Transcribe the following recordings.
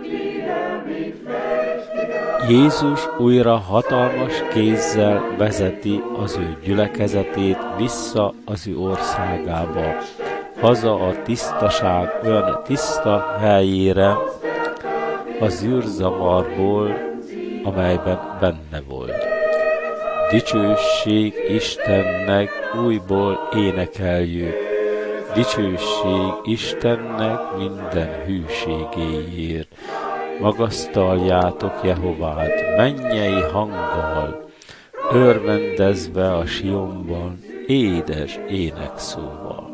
Jézus újra hatalmas kézzel vezeti az ő gyülekezetét vissza az ő országába, haza a tisztaság olyan tiszta helyére, a zűrzavarból, amelyben benne volt. Dicsőség Istennek, újból énekeljük. Dicsőség Istennek minden hűségéért. Magasztaljátok Jehovát mennyei hanggal, örvendezve a Sionban, édes énekszóval.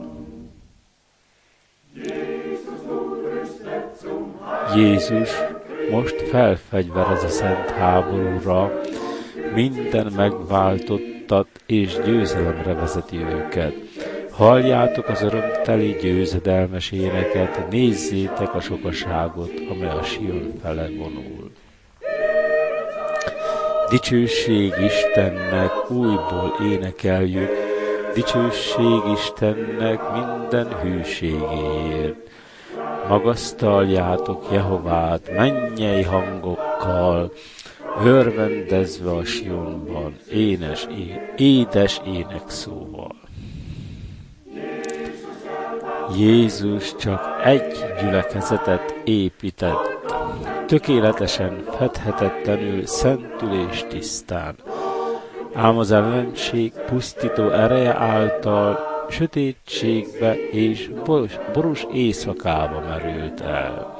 Jézus most felfegyverez a szent háborúra, minden megváltottat és győzelemre vezeti őket. Halljátok az örömteli győzedelmes éneket, nézzétek a sokaságot, amely a Sion fele vonul. Dicsőség Istennek, újból énekeljük, dicsőség Istennek minden hűségéért. Magasztaljátok Jehovát mennyei hangokkal, örvendezve a Sionban, édes énekszóval. Jézus csak egy gyülekezetet épített, tökéletesen fedhetetlenül, szentül és tisztán. Ám az ellenség pusztító ereje által sötétségbe és borús éjszakába merült el.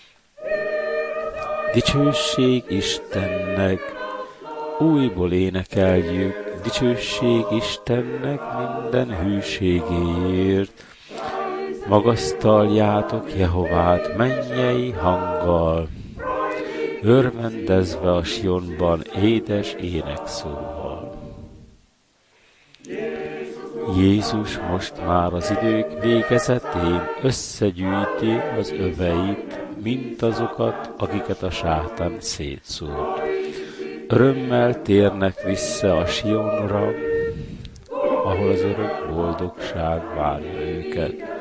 Dicsőség Istennek, újból énekeljük, dicsőség Istennek minden hűségéért. Magasztaljátok Jehovát mennyei hanggal, örvendezve a Sionban édes énekszóval. Jézus most már az idők végezetén összegyűjti az öveit, mint azokat, akiket a sátán szétszórt. Örömmel térnek vissza a Sionra, ahol az örök boldogság várja őket.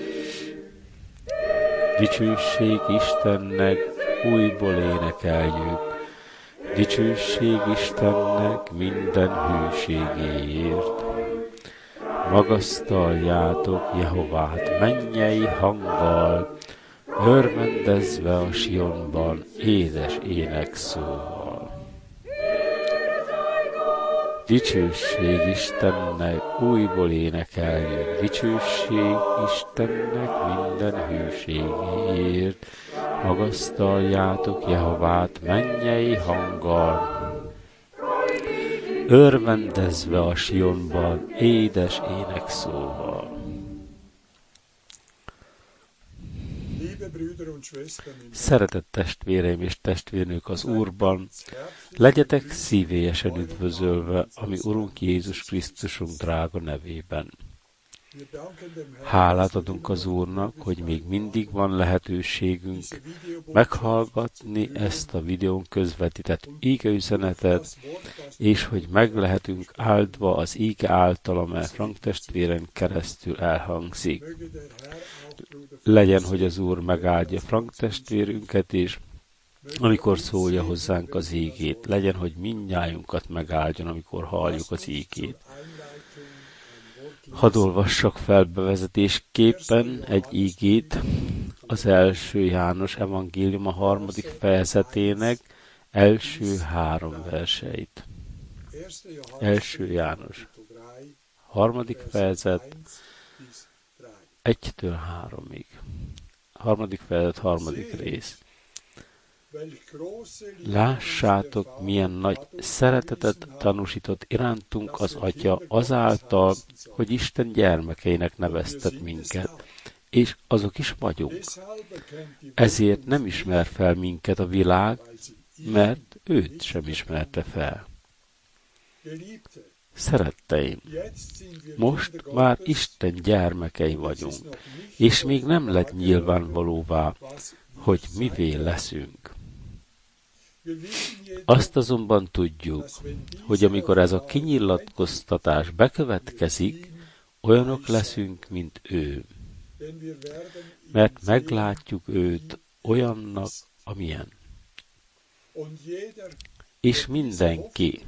Dicsőség Istennek, újból énekeljük, dicsőség Istennek minden hűségéért. Magasztaljátok Jehovát mennyei hanggal, örvendezve a Sionban édes énekszóval. Dicsőség Istennek, újból énekeljük, dicsőség Istennek minden hűségéért. Magasztaljátok Jehovát mennyei hanggal, örvendezve a Sionban édes énekszóval. Szeretett testvéreim és testvérnők az Úrban, legyetek szívélyesen üdvözölve, ami Urunk Jézus Krisztusunk drága nevében. Hálát adunk az Úrnak, hogy még mindig van lehetőségünk meghallgatni ezt a videón közvetített ígeüzenetet, és hogy meg lehetünk áldva az íge által, amely Frank testvéren keresztül elhangzik. Legyen, hogy az Úr megáldja Frank testvérünket is, amikor szólja hozzánk az ígét. Legyen, hogy mindnyájunkat megáldjon, amikor halljuk az ígét. Hadd olvassak fel bevezetésképpen egy ígét az 1. János evangélium a 3. fejezetének első 3 verseit. 1. János 3. fejezet 1-től 3-ig. 3. fejezet 3. rész. Lássátok, milyen nagy szeretetet tanúsított irántunk az Atya azáltal, hogy Isten gyermekeinek neveztet minket, és azok is vagyunk. Ezért nem ismer fel minket a világ, mert őt sem ismerte fel. Szeretteim, most már Isten gyermekei vagyunk, és még nem lett nyilvánvalóvá, hogy mivé leszünk. Azt azonban tudjuk, hogy amikor ez a kinyilatkoztatás bekövetkezik, olyanok leszünk, mint ő. Mert meglátjuk őt olyannak, amilyen. És mindenki,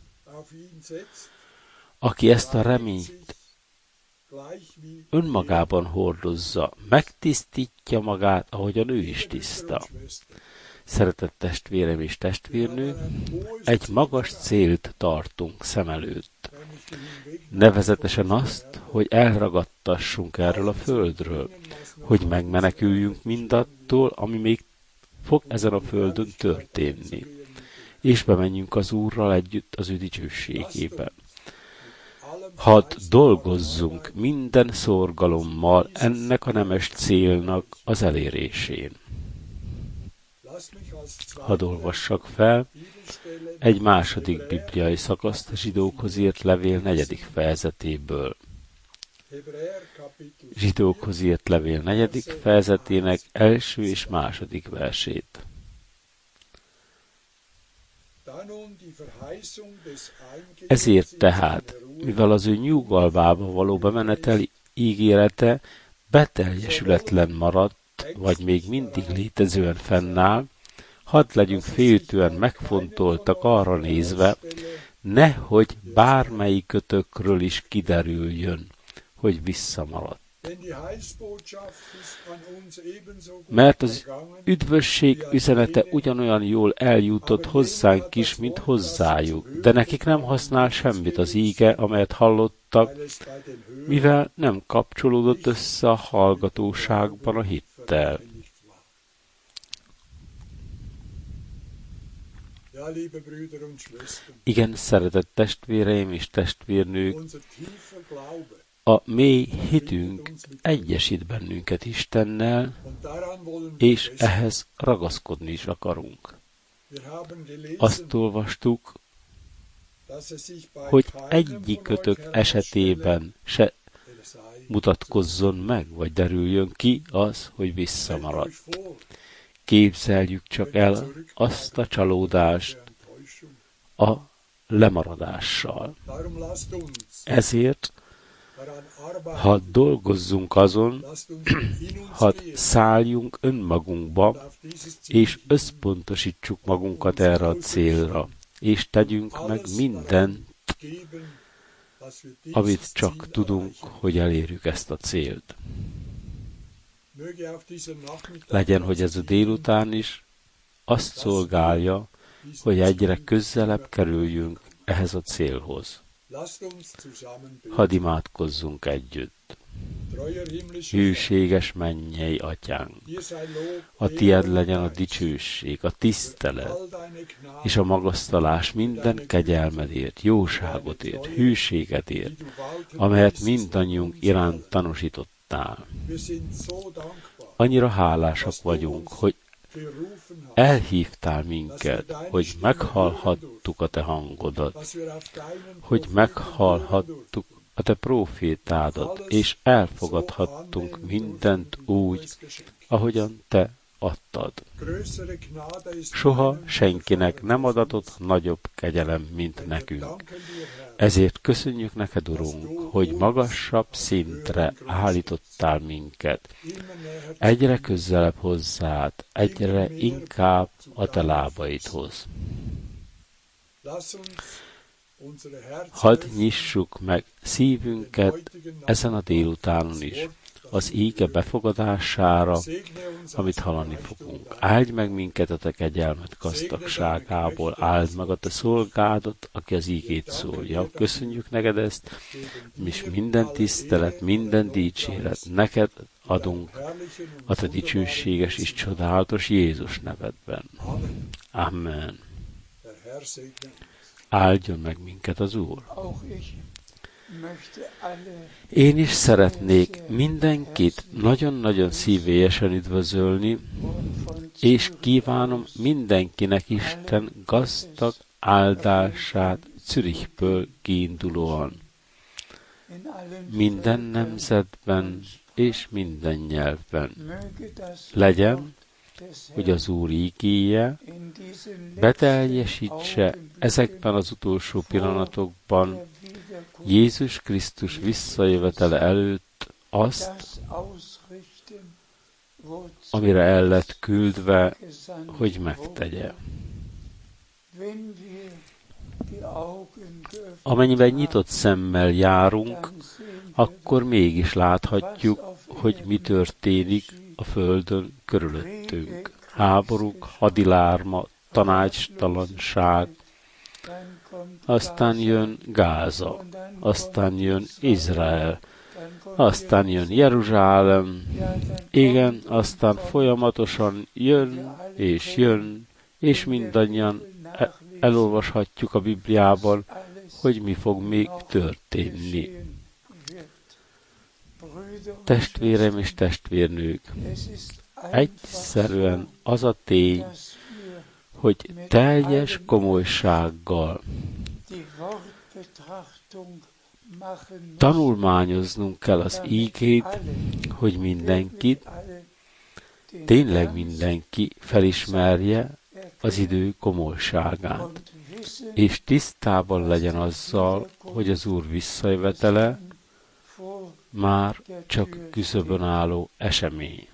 aki ezt a reményt önmagában hordozza, megtisztítja magát, ahogyan ő is tiszta. Szeretett testvérem és testvérnő, egy magas célt tartunk szem előtt. Nevezetesen azt, hogy elragadtassunk erről a földről, hogy megmeneküljünk mindattól, ami még fog ezen a földön történni, és bemenjünk az Úrral együtt az ő dicsőségébe. Hadd dolgozzunk minden szorgalommal ennek a nemes célnak az elérésén. Hadd olvassak fel egy második bibliai szakaszt a Zsidókhoz írt levél 4. fejezetéből. Zsidókhoz írt levél 4. fejezetének első és második versét. Ezért tehát, mivel az ő nyugalmába való bemenetel ígérete beteljesületlen maradt, vagy még mindig létezően fennáll, hadd legyünk féltően megfontoltak arra nézve, nehogy bármelyikötökről is kiderüljön, hogy visszamaradt. Mert az üdvösség üzenete ugyanolyan jól eljutott hozzánk is, mint hozzájuk, de nekik nem használ semmit az íge, amelyet hallottak, mivel nem kapcsolódott össze a hallgatóságban a hittel. Igen, szeretett testvéreim és testvérnők, a mély hitünk egyesít bennünket Istennel, és ehhez ragaszkodni is akarunk. Azt olvastuk, hogy egyikkötök esetében se mutatkozzon meg, vagy derüljön ki az, hogy visszamaradt. Képzeljük csak el azt a csalódást a lemaradással. Ezért hadd dolgozzunk azon, hadd szálljunk önmagunkba, és összpontosítsuk magunkat erre a célra, és tegyünk meg mindent, amit csak tudunk, hogy elérjük ezt a célt. Legyen, hogy ez a délután is azt szolgálja, hogy egyre közelebb kerüljünk ehhez a célhoz. Hadd imádkozzunk együtt. Hűséges mennyei Atyánk, a Tied legyen a dicsőség, a tisztelet és a magasztalás minden kegyelmedért, jóságodért, hűségedért, amelyet mindannyiunk iránt tanúsítottál. Annyira hálásak vagyunk, hogy elhívtál minket, hogy meghallhattuk a Te hangodat, hogy meghallhattuk a Te prófétádat, és elfogadhattunk mindent úgy, ahogyan Te adtad. Soha senkinek nem adatott nagyobb kegyelem, mint nekünk. Ezért köszönjük neked, Urunk, hogy magasabb szintre állítottál minket. Egyre közelebb hozzád, egyre inkább a Te lábaidhoz. Hadd nyissuk meg szívünket ezen a délutánon is, az íge befogadására, amit hallani fogunk. Áldj meg minket a Te kegyelmed gazdagságából, áld meg a Te szolgádat, aki az ígét szólja. Köszönjük neked ezt, és minden tisztelet, minden dicséret neked adunk a Te dicsőséges és csodálatos Jézus nevedben. Amen. Áldjon meg minket az Úr. Én is szeretnék mindenkit nagyon-nagyon szívélyesen üdvözölni, és kívánom mindenkinek Isten gazdag áldását Zürichből kiindulóan. Minden nemzetben és minden nyelvben. Legyen, hogy az Úr ígéje beteljesítse ezekben az utolsó pillanatokban Jézus Krisztus visszajövetele előtt azt, amire el lett küldve, hogy megtegye. Amennyiben nyitott szemmel járunk, akkor mégis láthatjuk, hogy mi történik a földön körülöttünk. Háborúk, hadilárma, tanácstalanság, aztán jön Gáza, aztán jön Izrael, aztán jön Jeruzsálem, igen, aztán folyamatosan jön, és mindannyian elolvashatjuk a Bibliában, hogy mi fog még történni. Testvérem és testvérnők, egyszerűen az a tény, hogy teljes komolysággal tanulmányoznunk kell az ígét, hogy mindenkit, tényleg mindenki felismerje az idő komolyságát, és tisztában legyen azzal, hogy az Úr visszajövetele már csak küszöbön álló esemény.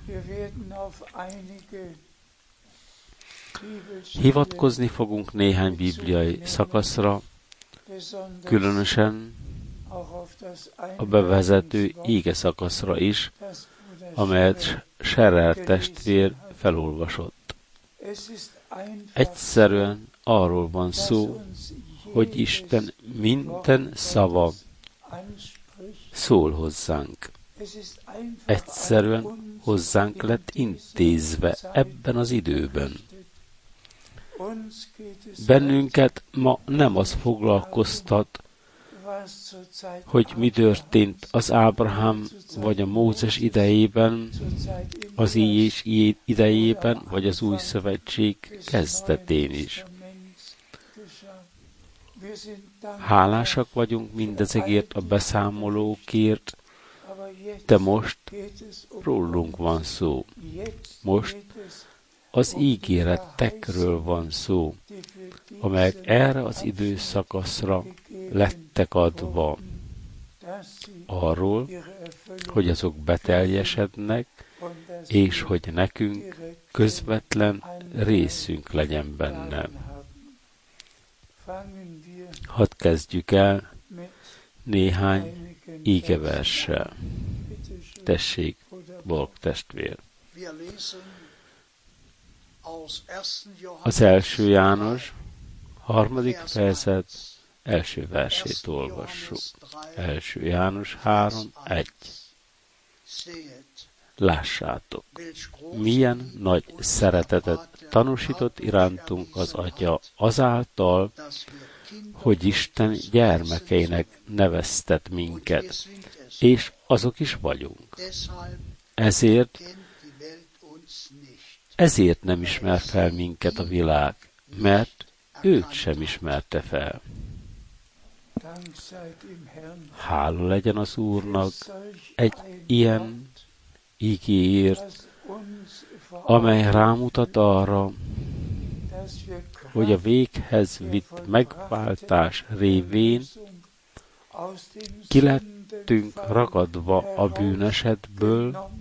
Hivatkozni fogunk néhány bibliai szakaszra, különösen a bevezető íge szakaszra is, amelyet Scherer testvér felolvasott. Egyszerűen arról van szó, hogy Isten minden szava szól hozzánk. Egyszerűen hozzánk lett intézve ebben az időben. Bennünket ma nem az foglalkoztat, hogy mi történt az Ábrahám vagy a Mózes idejében, az Jézus idejében, vagy az Új Szövetség kezdetén is. Hálásak vagyunk mindezekért a beszámolókért, de most rólunk van szó. Most az ígéretekről van szó, amelyek erre az időszakaszra lettek adva. Arról, hogy azok beteljesednek, és hogy nekünk közvetlen részünk legyen benne. Hadd kezdjük el néhány ígeverssel. Tessék, Borg testvér! Az 1. János 3. fejezet első versét olvassuk. 1. János 3:1. Lássátok, milyen nagy szeretetet tanúsított irántunk az Atya azáltal, hogy Isten gyermekeinek neveztet minket, és azok is vagyunk. Ezért nem ismer fel minket a világ, mert őt sem ismerte fel. Hála legyen az Úrnak egy ilyen igéért, amely rámutat arra, hogy a véghez vitt megváltás révén kilettünk ragadva a bűnesetből,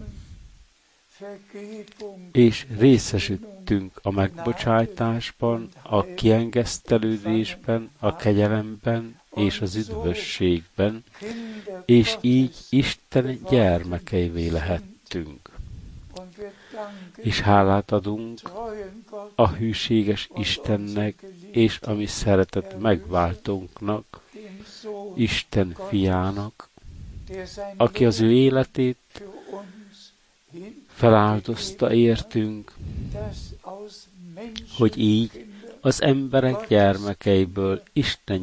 és részesültünk a megbocsájtásban, a kiengesztelődésben, a kegyelemben és az üdvösségben, és így Isten gyermekeivé lehettünk. És hálát adunk a hűséges Istennek és a mi szeretett megváltónknak, Isten fiának, aki az ő életét feláldozta értünk, hogy így az emberek gyermekeiből Isten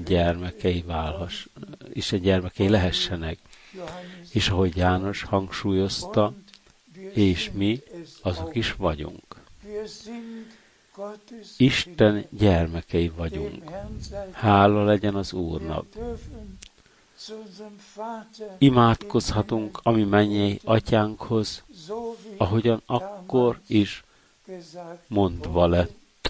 gyermekei lehessenek. És ahogy János hangsúlyozta, és mi azok is vagyunk. Isten gyermekei vagyunk. Hála legyen az Úrnak. Imádkozhatunk a mi mennyei atyánkhoz, ahogyan akkor is mondva lett.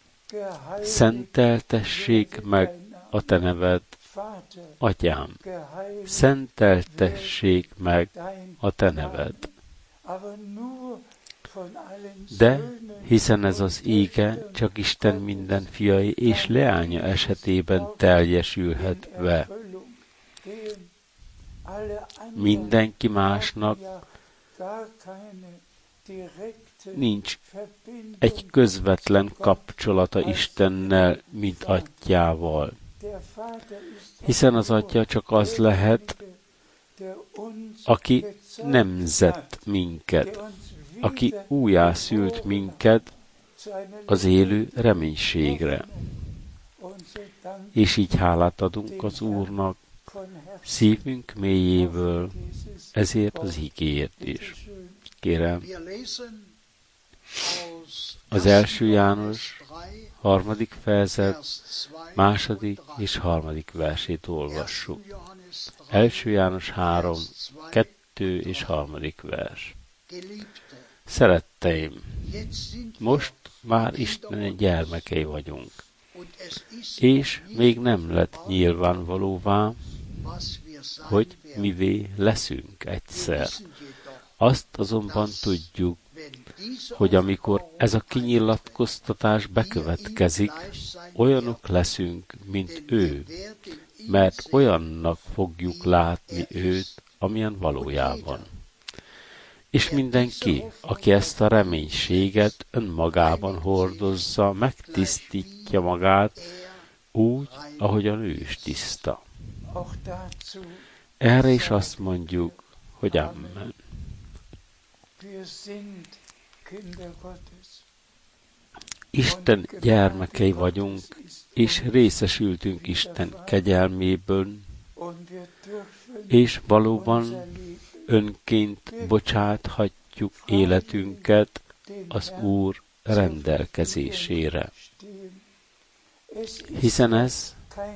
Szenteltessék meg a te neved, atyám. Szenteltessék meg a te neved. de hiszen ez az ége csak Isten minden fiai és leánya esetében teljesülhet be. Mindenki másnak nincs egy közvetlen kapcsolata Istennel, mint Atyával. Hiszen az Atya csak az lehet, aki nemzett minket, aki újjászült minket az élő reménységre. És így hálát adunk az Úrnak szívünk mélyéből, ezért az igéért is. Kérem, az 1. János 3. fejezet 2. és 3. versét olvassuk. 1. János 3, 2 és 3. vers. Szeretteim, most már Isten gyermekei vagyunk, és még nem lett nyilvánvalóvá, hogy mivé leszünk egyszer. Azt azonban tudjuk, hogy amikor ez a kinyilatkoztatás bekövetkezik, olyanok leszünk, mint ő, mert olyannak fogjuk látni őt, amilyen valójában. És mindenki, aki ezt a reménységet önmagában hordozza, megtisztítja magát úgy, ahogyan ő is tiszta. Erre is azt mondjuk, hogy amen. Isten gyermekei vagyunk, és részesültünk Isten kegyelméből, és valóban önként bocsáthatjuk életünket az Úr rendelkezésére. Hiszen ez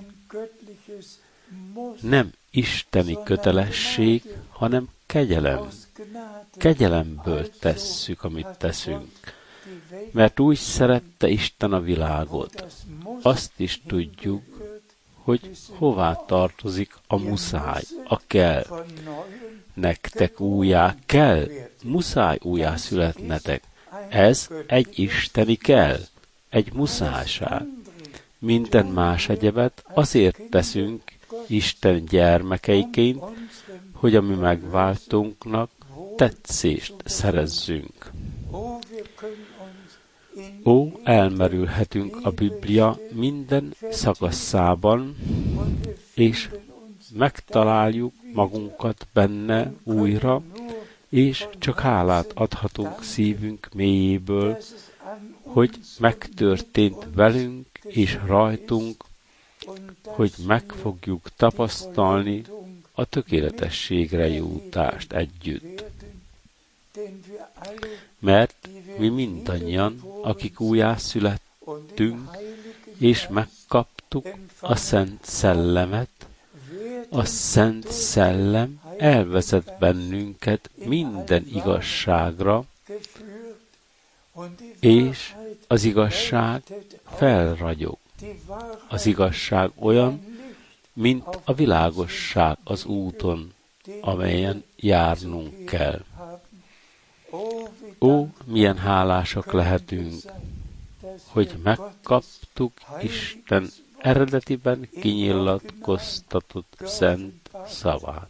nem isteni kötelesség, hanem kegyelem. Kegyelemből tesszük, amit teszünk. Mert úgy szerette Isten a világot. Azt is tudjuk, hogy hová tartozik a muszáj, a kell. Nektek muszáj újjá születnetek. Ez egy isteni kell, egy muszájság. Minden más egyebet azért teszünk Isten gyermekeiként, hogy a mi megváltónknak tetszést szerezzünk. Ó, elmerülhetünk a Biblia minden szakaszában, és megtaláljuk magunkat benne újra, és csak hálát adhatunk szívünk mélyéből, hogy megtörtént velünk és rajtunk, hogy meg fogjuk tapasztalni a tökéletességre jutást együtt. Mert mi mindannyian, akik újjászülettünk, és megkaptuk a Szent Szellemet, a Szent Szellem elvezet bennünket minden igazságra, és az igazság felragyog. Az igazság olyan, mint a világosság az úton, amelyen járnunk kell. Ó, milyen hálásak lehetünk, hogy megkaptuk Isten eredetiben kinyilatkoztatott szent szavát.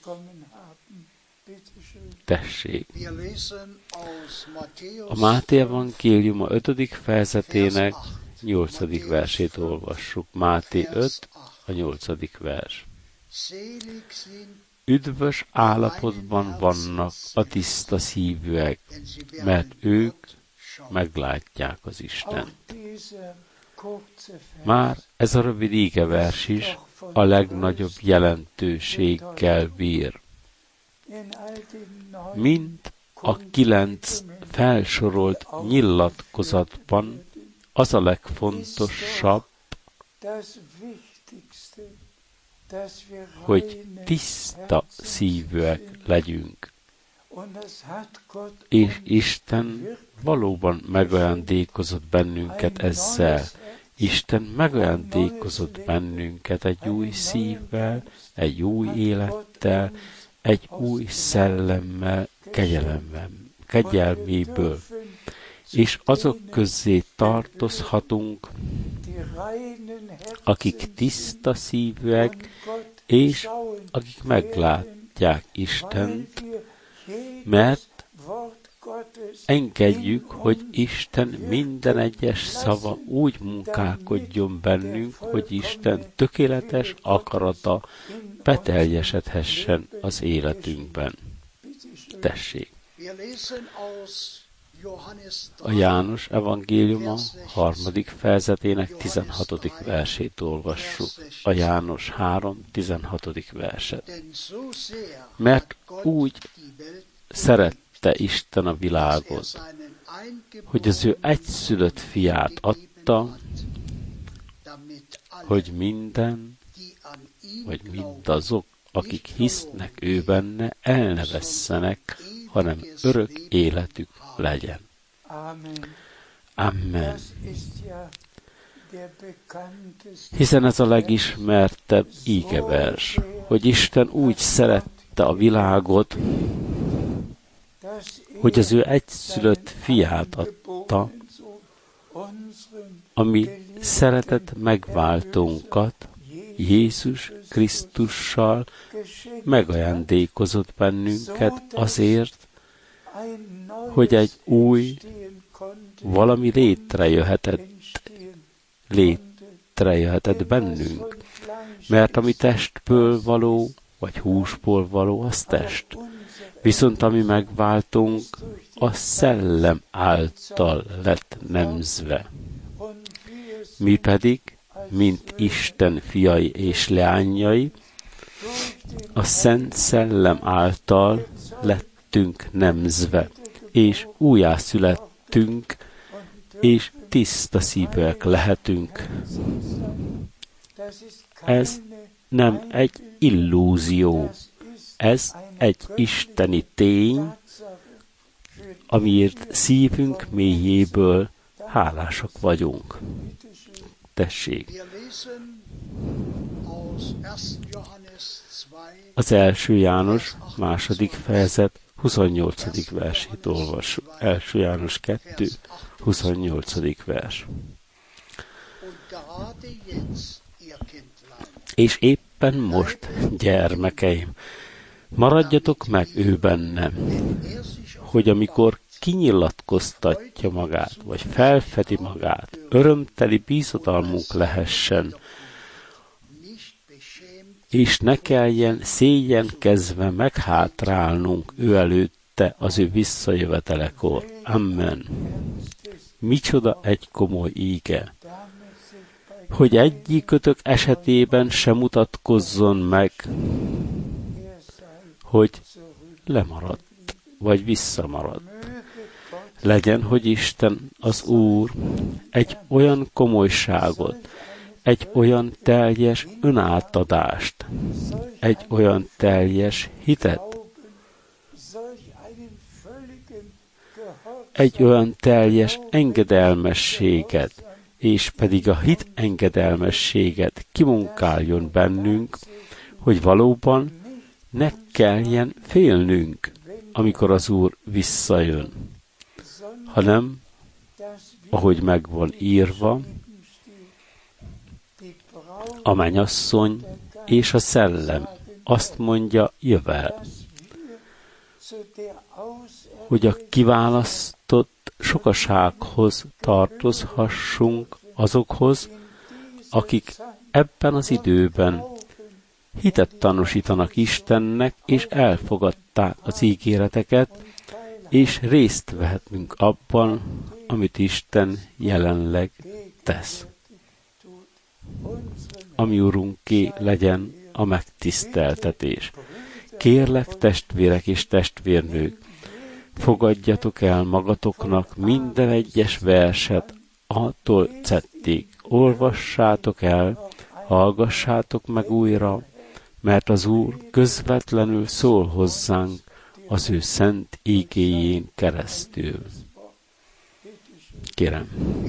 Tessék! A Máté evangélium a 5. fejezetének 8. versét olvassuk. Máté 5, a 8. vers. Üdvös állapotban vannak a tiszta szívűek, mert ők meglátják az Istent. Már ez a rövid ígevers is a legnagyobb jelentőséggel bír. Mint a 9 felsorolt nyilatkozatban az a legfontosabb, hogy tiszta szívűek legyünk. És Isten valóban megajándékozott bennünket ezzel. Isten megajándékozott bennünket egy új szívvel, egy új élettel, egy új szellemmel, kegyelméből, és azok közé tartozhatunk, akik tiszta szívűek, és akik meglátják Istent, mert engedjük, hogy Isten minden egyes szava úgy munkálkodjon bennünk, hogy Isten tökéletes akarata beteljesedhessen az életünkben. Tessék! A János evangéliuma 3. fejezetének 16. versét olvassuk. A János 3. 16. verset. Mert úgy szerette Isten a világot, hogy az ő egyszülött fiát adta, hogy minden, vagy mindazok, akik hisznek ő benne, el ne vesszenek, hanem örök életük legyen. Amen. Hiszen ez a legismertebb ígevers, hogy Isten úgy szerette a világot, hogy az ő egyszülött fiát adta, ami szeretett megváltónkat, Jézus Krisztussal megajándékozott bennünket azért, hogy egy új valami létrejöhetett bennünk. Mert ami testből való, vagy húsból való, az test. Viszont ami megváltunk, a szellem által lett nemzve. Mi pedig, mint Isten fiai és leányai, a Szent Szellem által lettünk nemzve, és újjászülettünk, és tiszta szívűek lehetünk. Ez nem egy illúzió, ez egy isteni tény, amiért szívünk mélyéből hálásak vagyunk. Tessék! Az 1. János 2. fejezet 28. versét olvassuk. 1. János 2. 28. vers. És éppen most, gyermekeim, maradjatok meg ő bennem, hogy amikor kinyilatkoztatja magát, vagy felfedi magát, örömteli bízadalmunk lehessen, és ne kelljen szégyenkezve meghátrálnunk ő előtte az ő visszajövetelekor. Amen. Micsoda egy komoly íge, hogy egyikőtök esetében sem mutatkozzon meg, hogy lemaradt, vagy visszamaradt. Legyen, hogy Isten az Úr egy olyan komolyságot, egy olyan teljes önátadást, egy olyan teljes hitet, egy olyan teljes engedelmességet, és pedig a hit engedelmességet kimunkáljon bennünk, hogy valóban ne kelljen félnünk, amikor az Úr visszajön, hanem, ahogy meg van írva, a mennyasszony és a szellem azt mondja, jövel, hogy a kiválasztott sokasághoz tartozhassunk azokhoz, akik ebben az időben hitet tanúsítanak Istennek, és elfogadták az ígéreteket, és részt vehetünk abban, amit Isten jelenleg tesz. Ami Urunké legyen a megtiszteltetés. Kérlek, testvérek és testvérnők, fogadjatok el magatoknak minden egyes verset A-tól Z-ig. Olvassátok el, hallgassátok meg újra, mert az Úr közvetlenül szól hozzánk az ő szent ígéjén keresztül. Kérem.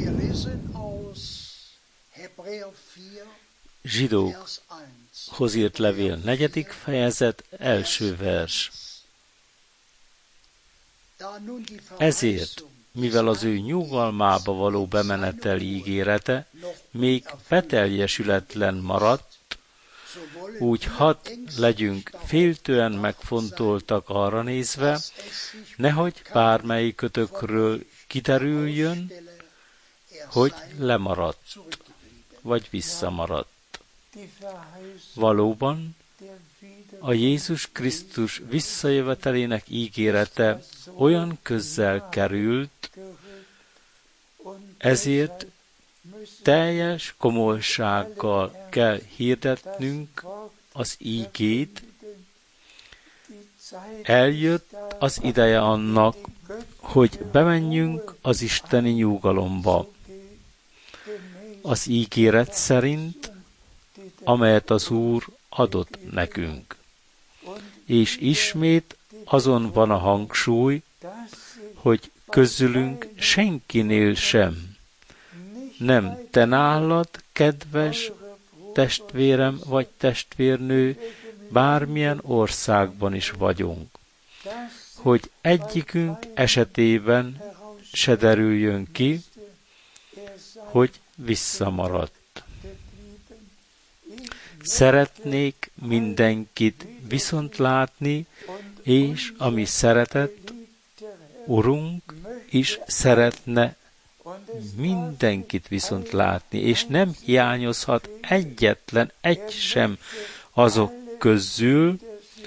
Zsidókhoz írt levél 4. fejezet, 1. vers. Ezért, mivel az ő nyugalmába való bemenetel ígérete még beteljesületlen maradt, úgy hadd legyünk féltően megfontoltak arra nézve, nehogy bármelyikötökről kiderüljön, hogy lemaradt, vagy visszamaradt. Valóban, a Jézus Krisztus visszajövetelének ígérete olyan közel került, ezért teljes komolysággal kell hirdetnünk az ígét. Eljött az ideje annak, hogy bemenjünk az isteni nyugalomba. Az ígéret szerint, amelyet az Úr adott nekünk. És ismét azon van a hangsúly, hogy közülünk senkinél sem. Nem te nálad, kedves testvérem vagy testvérnő, bármilyen országban is vagyunk, hogy egyikünk esetében se derüljön ki, hogy visszamaradt. Szeretnék mindenkit viszont látni, és ami szeretett, Urunk is szeretne mindenkit viszont látni, és nem hiányozhat egyetlen egy sem azok közül,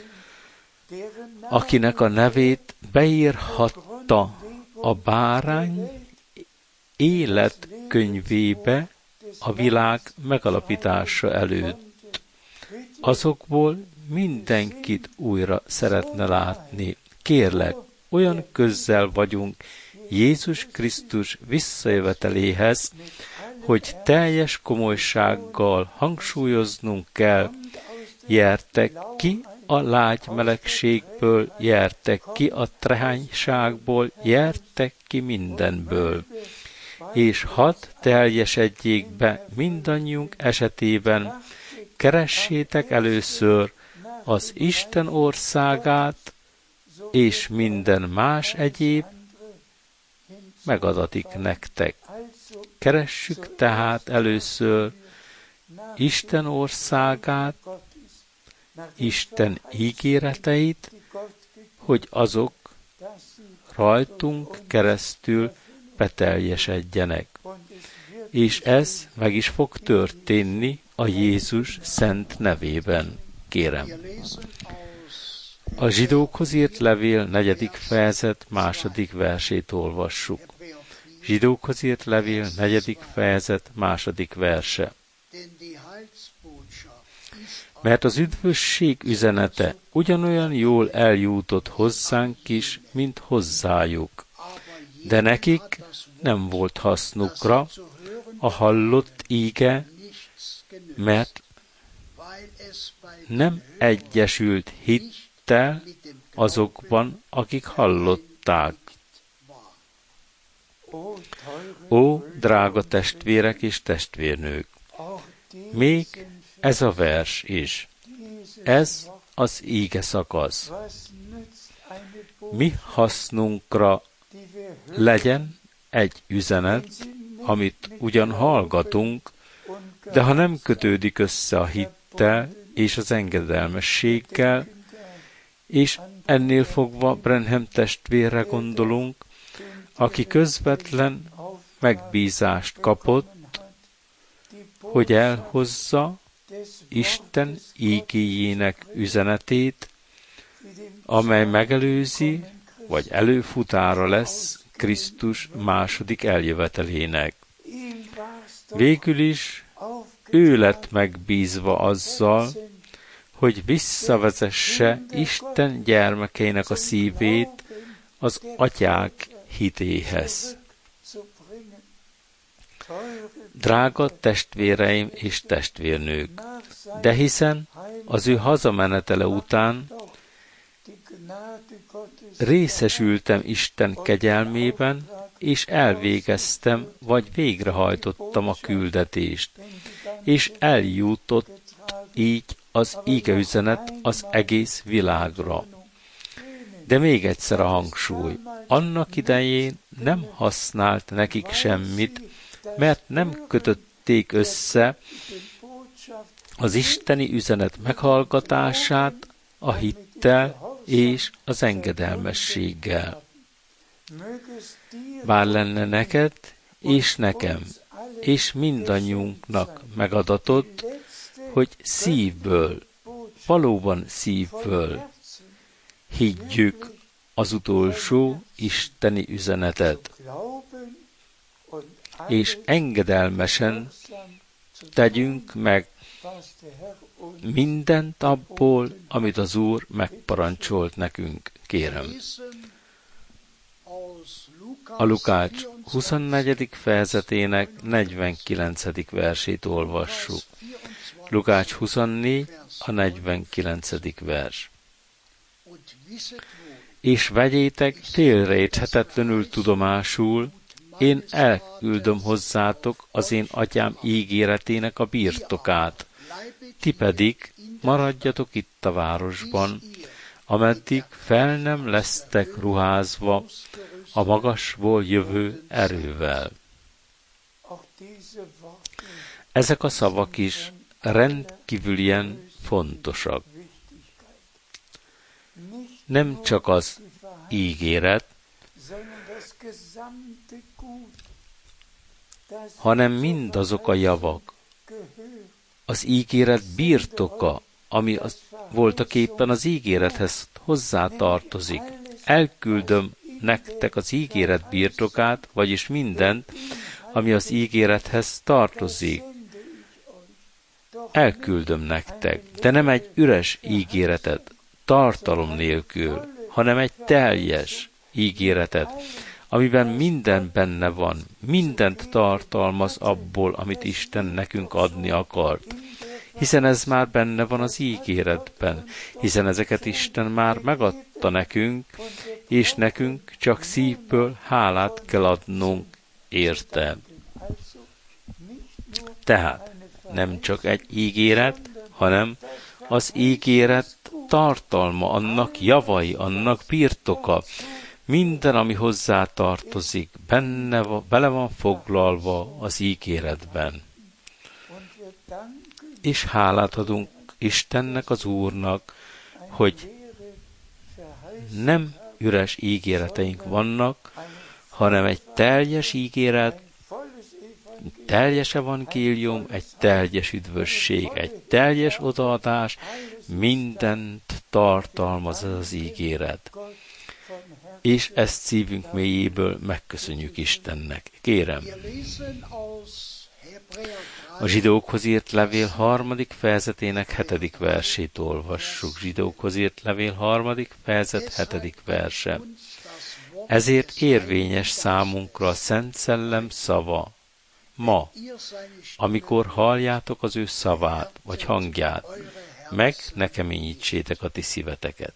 akinek a nevét beírhatta a bárány életkönyvébe a világ megalapítása előtt. Azokból mindenkit újra szeretne látni. Kérlek, olyan közel vagyunk Jézus Krisztus visszajöveteléhez, hogy teljes komolysággal hangsúlyoznunk kell, jertek ki a lágy melegségből, jertek ki a trehányságból, jertek ki mindenből. És hadd teljesedjék be mindannyiunk esetében, keressétek először az Isten országát, és minden más egyéb megadatik nektek. Keressük tehát először Isten országát, Isten ígéreteit, hogy azok rajtunk keresztül beteljesedjenek. És ez meg is fog történni a Jézus szent nevében. Kérem. A Zsidókhoz írt levél 4. fejezet 2. versét olvassuk. Zsidókhoz írt levél 4. fejezet 2. verse. Mert az üdvösség üzenete ugyanolyan jól eljutott hozzánk is, mint hozzájuk. De nekik nem volt hasznukra a hallott íge, mert nem egyesült hittel azokban, akik hallották. Ó, drága testvérek és testvérnők! Még ez a vers is. Ez az íge szakasz. Mi hasznunkra legyen egy üzenet, amit ugyan hallgatunk, de ha nem kötődik össze a hittel és az engedelmességgel, és ennél fogva Branham testvérre gondolunk, aki közvetlen megbízást kapott, hogy elhozza Isten ígéjének üzenetét, amely megelőzi, vagy előfutára lesz Krisztus második eljövetelének. Végül is ő lett megbízva azzal, hogy visszavezesse Isten gyermekeinek a szívét az atyák hitéhez. Drága testvéreim és testvérnők, de hiszen az ő hazamenetele után részesültem Isten kegyelmében, és elvégeztem, vagy végrehajtottam a küldetést, és eljutott így az ígeüzenet az egész világra. De még egyszer a hangsúly. Annak idején nem használt nekik semmit, mert nem kötötték össze az isteni üzenet meghallgatását a hittel és az engedelmességgel. Bár lenne neked és nekem, és mindannyiunknak megadatott, hogy szívből, valóban szívből higgyük az utolsó isteni üzenetet, és engedelmesen tegyünk meg mindent abból, amit az Úr megparancsolt nekünk. Kérem. A Lukács 24. fejezetének 49. versét olvassuk. Lukács 24, a 49. vers. És vegyétek félreérthetetlenül tudomásul, én elküldöm hozzátok az én atyám ígéretének a birtokát. Ti pedig maradjatok itt a városban, ameddig fel nem lesztek ruházva a magasból jövő erővel. Ezek a szavak is rendkívülien fontosak. Nem csak az ígéret, hanem mindazok a javak, az ígéret birtoka, ami voltaképpen az ígérethez hozzátartozik. Elküldöm nektek az ígéret birtokát, vagyis mindent, ami az ígérethez tartozik. Elküldöm nektek, de nem egy üres ígéretet, tartalom nélkül, hanem egy teljes ígéretet, amiben minden benne van, mindent tartalmaz abból, amit Isten nekünk adni akart. Hiszen ez már benne van az ígéretben, hiszen ezeket Isten már megadta nekünk, és nekünk csak szívből hálát kell adnunk érte. Tehát nem csak egy ígéret, hanem az ígéret tartalma, annak javai, annak birtoka, minden, ami hozzá tartozik, bele van foglalva az ígéretben. És hálát adunk Istennek, az Úrnak, hogy nem üres ígéreteink vannak, hanem egy teljes ígéret, egy teljes evangélium, egy teljes üdvösség, egy teljes odaadás, mindent tartalmaz ez az ígéret. És ezt szívünk mélyéből megköszönjük Istennek. Kérem, a Zsidókhoz írt levél 3. fejezetének 7. versét olvassuk. Zsidókhoz írt levél 3. fejezet 7. verse. Ezért érvényes számunkra a Szent Szellem szava ma, amikor halljátok az ő szavát, vagy hangját, meg ne keményítsétek a ti szíveteket.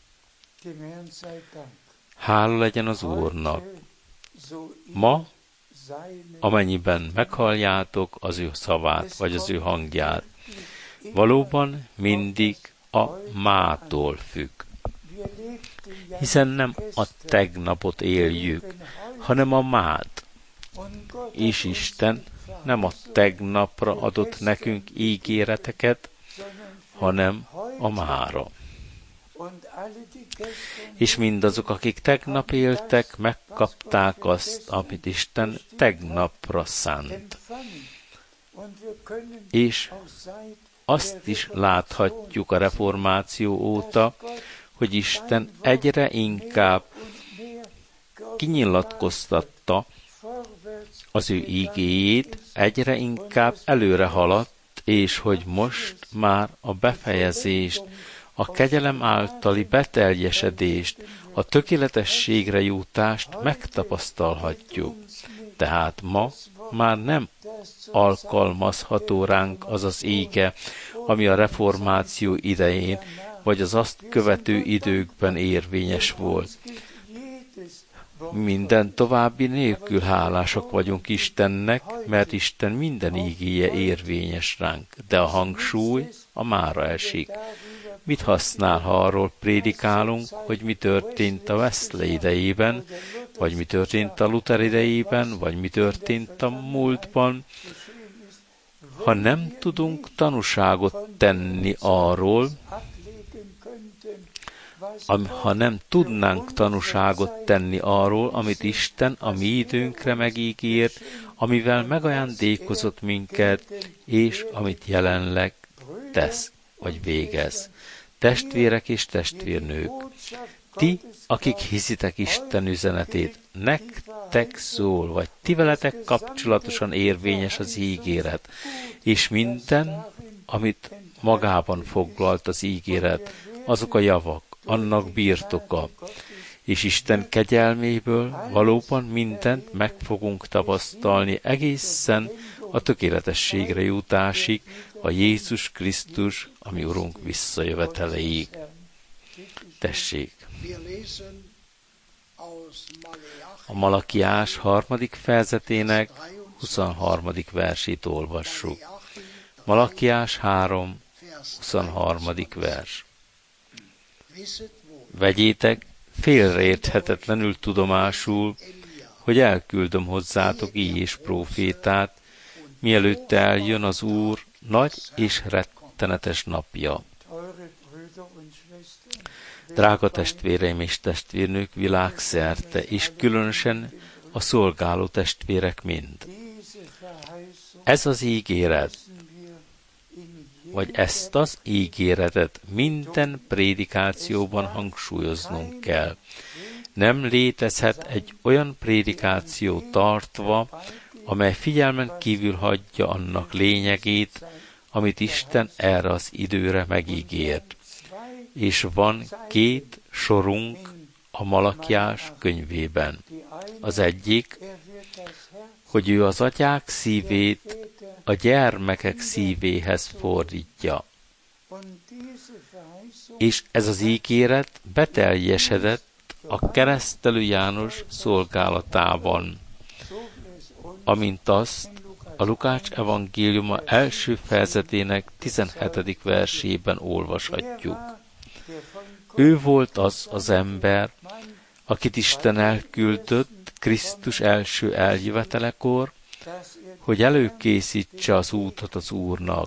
Hála legyen az Úrnak. Ma, amennyiben meghalljátok az ő szavát, vagy az ő hangját, valóban mindig a mától függ. Hiszen nem a tegnapot éljük, hanem a mát. És Isten nem a tegnapra adott nekünk ígéreteket, hanem a mára. És mindazok, akik tegnap éltek, megkapták azt, amit Isten tegnapra szánt. És azt is láthatjuk a reformáció óta, hogy Isten egyre inkább kinyilatkoztatta az ő ígéjét, egyre inkább előre haladt, és hogy most már a befejezést, a kegyelem általi beteljesedést, a tökéletességre jutást megtapasztalhatjuk. Tehát ma már nem alkalmazható ránk az az ége, ami a reformáció idején, vagy az azt követő időkben érvényes volt. Minden további nélkül hálásak vagyunk Istennek, mert Isten minden ígéje érvényes ránk, de a hangsúly a mára esik. mit használ, ha arról prédikálunk, hogy mi történt a Wesley idejében, vagy mi történt a Luther idejében, vagy mi történt a múltban, ha nem tudunk tanúságot tenni arról, ha nem tudnánk tanúságot tenni arról, amit Isten a mi időnkre megígért, amivel megajándékozott minket, és amit jelenleg tesz, vagy végez. Testvérek és testvérnők, ti, akik hiszitek Isten üzenetét, nektek szól, vagy ti veletek kapcsolatosan érvényes az ígéret, és minden, amit magában foglalt az ígéret, azok a javak, annak birtoka, és Isten kegyelméből valóban mindent meg fogunk tapasztalni egészen a tökéletességre jutásig, a Jézus Krisztus, ami Urunk visszajöveteleig. Tessék! A Malakiás 3. fejezetének 23. versét olvassuk. Malakiás 3. 23. vers. Vegyétek félreérthetetlenül tudomásul, hogy elküldöm hozzátok így és prófétát, mielőtt eljön az Úr nagy és rettenetes napja. Drága testvéreim és testvérnők világszerte, és különösen a szolgáló testvérek mind. Ez az ígéret, vagy ezt az ígéretet minden prédikációban hangsúlyoznunk kell. Nem létezhet egy olyan prédikáció tartva, amely figyelmen kívül hagyja annak lényegét, amit Isten erre az időre megígért. És van 2 sorunk a Malakiás könyvében. Az egyik, hogy ő az atyák szívét a gyermekek szívéhez fordítja. És ez az ígéret beteljesedett a keresztelő János szolgálatában, amint azt a Lukács evangéliuma első fejezetének 17. versében olvashatjuk. Ő volt az ember, akit Isten elküldött Krisztus első eljövetelekor, hogy előkészítse az útot az Úrnak.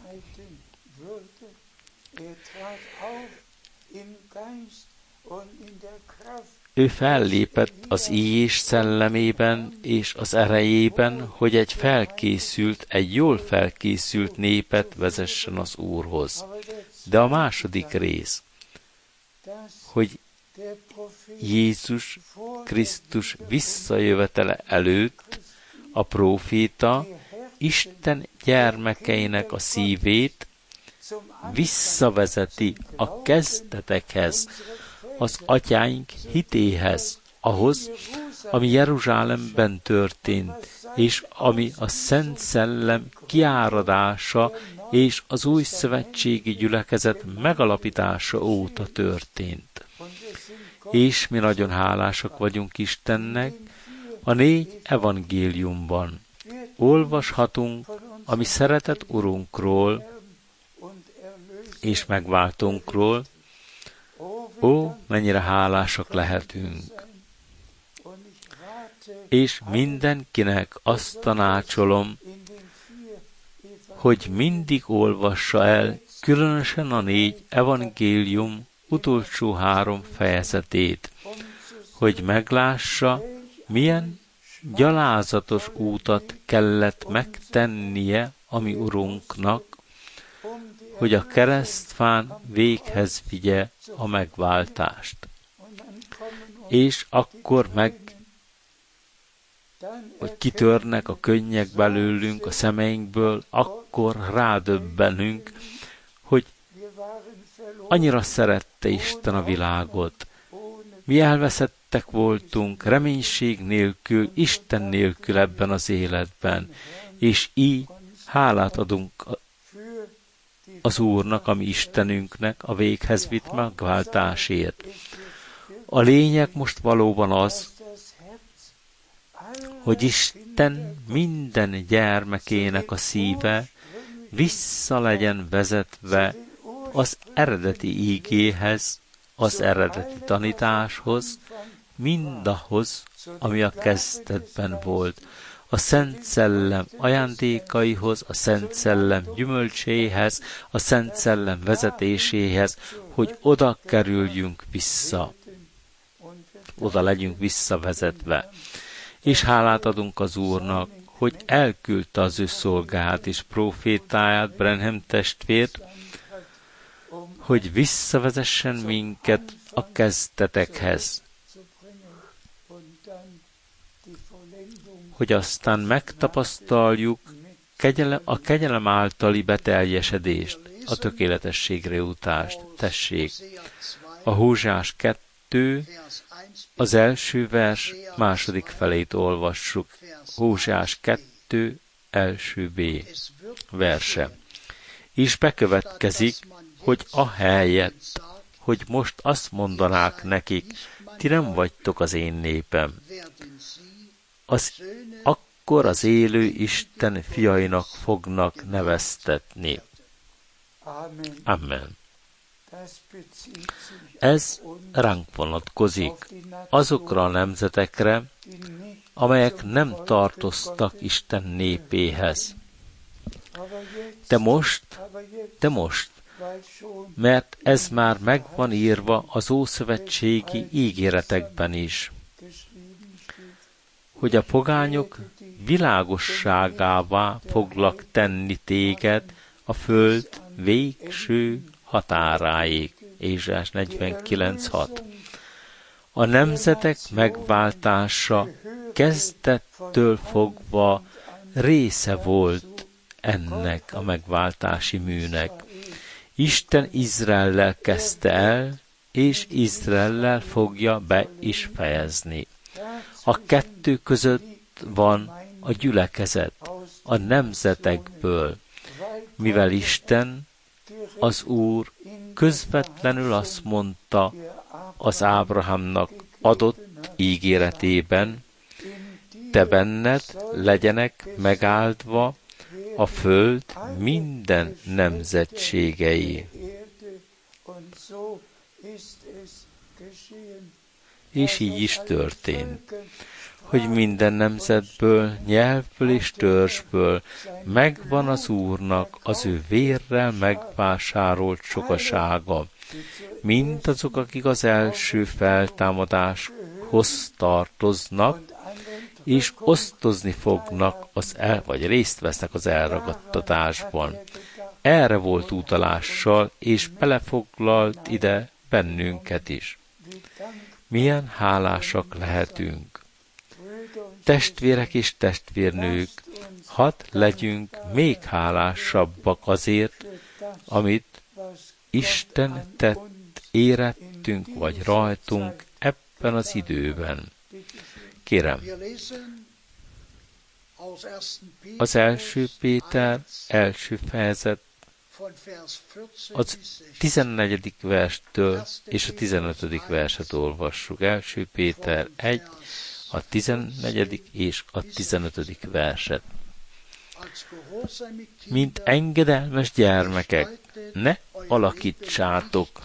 Ő fellépett az íjés szellemében és az erejében, hogy egy jól felkészült népet vezessen az Úrhoz. De a második rész, hogy Jézus Krisztus visszajövetele előtt a próféta Isten gyermekeinek a szívét visszavezeti a kezdetekhez, az atyáink hitéhez, ahhoz, ami Jeruzsálemben történt, és ami a Szent Szellem kiáradása és az új szövetségi gyülekezet megalapítása óta történt. És mi nagyon hálásak vagyunk Istennek, a 4 evangéliumban olvashatunk a mi szeretett Urunkról és megváltónkról. Ó, mennyire hálásak lehetünk! És mindenkinek azt tanácsolom, hogy mindig olvassa el különösen a 4 evangélium utolsó 3 fejezetét, hogy meglássa, milyen gyalázatos útat kellett megtennie a mi Urunknak, hogy a keresztfán véghez vigye a megváltást. És akkor hogy kitörnek a könnyek belőlünk, a szemeinkből, akkor rádöbbenünk, hogy annyira szerette Isten a világot. Mi elveszettek voltunk, reménység nélkül, Isten nélkül ebben az életben, és így hálát adunk az Úrnak, ami Istenünknek a véghez vitt megváltásért. A lényeg most valóban az, hogy Isten minden gyermekének a szíve vissza legyen vezetve az eredeti ígéhez, az eredeti tanításhoz, mindahhoz, ami a kezdetben volt. A Szent Szellem ajándékaihoz, a Szent Szellem gyümölcséhez, a Szent Szellem vezetéséhez, hogy oda kerüljünk vissza. Oda legyünk visszavezetve. És hálát adunk az Úrnak, hogy elküldte az ő szolgáját és prófétáját, Branham testvért, hogy visszavezessen minket a kezdetekhez. Hogy aztán megtapasztaljuk a kegyelem általi beteljesedést, a tökéletességre jutást. Tessék, a Hózsás 2, az első vers második felét olvassuk. Hózsás 2, első B verse. És bekövetkezik, hogy ahelyett, hogy most azt mondanák nekik, ti nem vagytok az én népem, akkor az élő Isten fiainak fognak neveztetni. Amen. Ez ránk vonatkozik, azokra a nemzetekre, amelyek nem tartoztak Isten népéhez. De most, mert ez már meg van írva az ószövetségi ígéretekben is, hogy a pogányok világosságává foglak tenni téged a föld végső határáig. Ézsaiás 49:6. A nemzetek megváltása kezdettől fogva része volt ennek a megváltási műnek. Isten Izraellel kezdte el, és Izraellel fogja be is fejezni. A kettő között van a gyülekezet, a nemzetekből, mivel Isten, az Úr közvetlenül azt mondta az Ábrahámnak adott ígéretében, te benned legyenek megáldva a föld minden nemzetségei. És így is történt, hogy minden nemzetből, nyelvből és törzsből megvan az Úrnak az ő vérrel megvásárolt sokasága, mint azok, akik az első feltámadáshoz tartoznak, és osztozni fognak, vagy részt vesznek az elragadtatásban. Erre volt utalással, és belefoglalt ide bennünket is. Milyen hálásak lehetünk. Testvérek és testvérnők, hadd legyünk még hálásabbak azért, amit Isten tett érettünk vagy rajtunk ebben az időben. Kérem, az első Péter első fejezet az 14. verstől és a 15. verset olvassuk. Első Péter 1, a 14. és a 15. verset. Mint engedelmes gyermekek, ne alakítsátok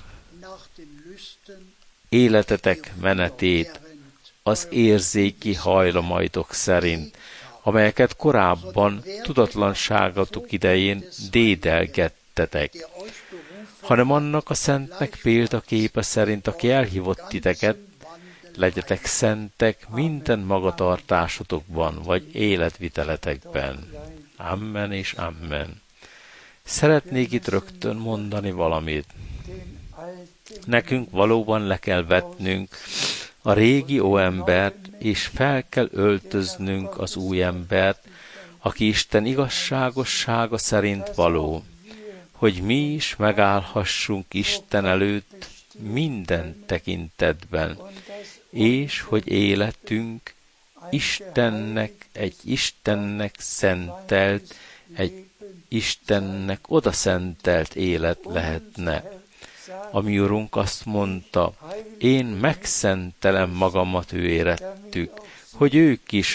életetek menetét az érzéki hajlamaitok szerint, amelyeket korábban tudatlanságatok idején dédelgettetek, hanem annak a szentnek példaképe szerint, aki elhívott titeket, legyetek szentek minden magatartásotokban, vagy életviteletekben. Amen és amen. Szeretnék itt rögtön mondani valamit. Nekünk valóban le kell vetnünk a régi óembert, és fel kell öltöznünk az új embert, aki Isten igazságossága szerint való, hogy mi is megállhassunk Isten előtt minden tekintetben, és hogy életünk Istennek szentelt, egy Istennek odaszentelt élet lehetne. A mi Urunk azt mondta, én megszentelem magamat ő érettük, hogy ők is